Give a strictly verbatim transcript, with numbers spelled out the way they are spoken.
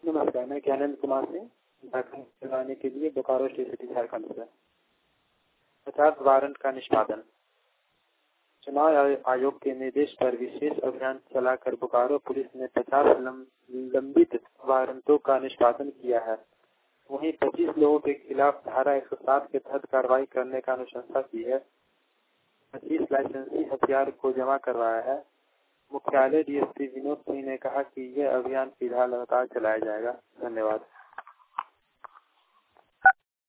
नमस्कार, मैं ज्ञानंद कुमार सिंह झारखंड चलाने के लिए बोकारो स्टेट झारखंड से। पचास वारंट का निष्पादन। चुनाव आयोग के निर्देश पर विशेष अभियान चलाकर बोकारो पुलिस ने पचास लंबित वारंटों का निष्पादन किया है। वहीं पच्चीस लोगों के खिलाफ धारा एक सौ सात के तहत कार्रवाई करने का अनुशंसा की है। पच्चीस लाइसेंसी हथियार को जमा करवाया है। मुख्यालय डीएसपी विनोद सिंह ने कहा कि यह अभियान फिलहाल लगातार चलाया जाएगा। धन्यवाद।